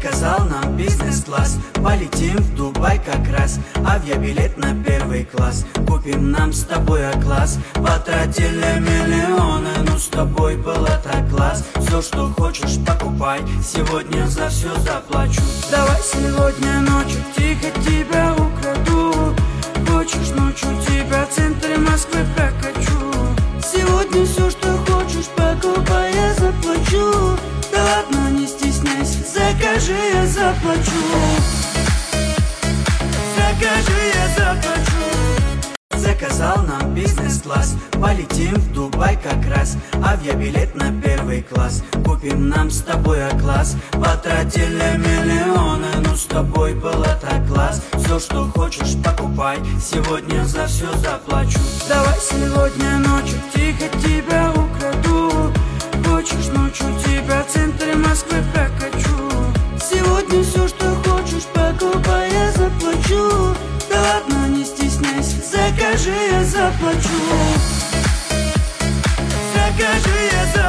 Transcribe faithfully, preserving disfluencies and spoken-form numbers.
заказал нам бизнес-класс. Полетим в Дубай как раз, авиабилет на первый класс. Купим нам с тобой А-класс. Потратили миллионы, но с тобой было так класс. Все, что хочешь, покупай, сегодня за все заплачу. Давай сегодня ночью тихо тебя украду. Хочешь ночью тебя в центре Москвы прокачу. Сегодня все, что хочешь, покупай, я заплачу. Да ладно, не стесняйся, закажи, я заплачу. Закажи, я заплачу. Заказал нам бизнес-класс. Полетим в Дубай как раз, авиабилет на первый класс. Купим нам с тобой А-класс. Потратили миллионы, но с тобой было так класс. Все, что хочешь, покупай, сегодня за все заплачу. Давай сегодня ночью тихо тебя украду. Хочешь ночью тебя в центре Москвы прокачу. Сегодня все, что хочешь, покупай, я заплачу. Да ладно, не стесняйся, закажи, я заплачу. Закажи, я заплачу.